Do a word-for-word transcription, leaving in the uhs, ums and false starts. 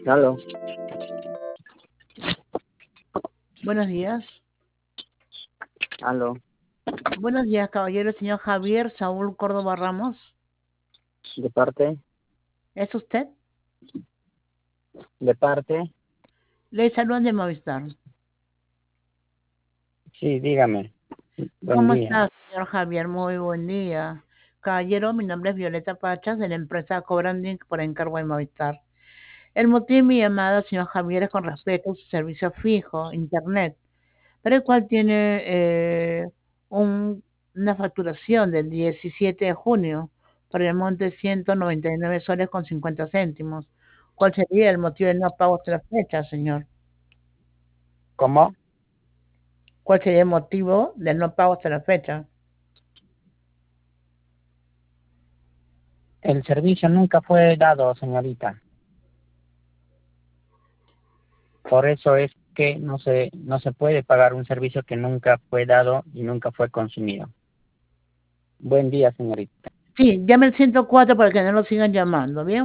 Aló, Buenos días. aló, Buenos días, caballero, señor Javier Saúl Córdoba Ramos. de parte, ¿Es usted? de parte, Le saludan de Movistar. sí, dígame. Buen ¿Cómo día. está, señor Javier? Muy buen día. Caballero, mi nombre es Violeta Pachas, de la empresa Cobranding por encargo de Movistar. El motivo de mi llamada, señor Javier, es con respecto a su servicio fijo, Internet, para el cual tiene eh, un- una facturación del diecisiete de junio por el monte de ciento noventa y nueve soles con cincuenta céntimos. ¿Cuál sería el motivo del no pago hasta la fecha, señor? ¿Cómo? ¿Cuál sería el motivo del no pago hasta la fecha? El servicio nunca fue dado, señorita. Por eso es que no se, no se puede pagar un servicio que nunca fue dado y nunca fue consumido. Buen día, señorita. Sí, llame al ciento cuatro para que no lo sigan llamando, ¿bien?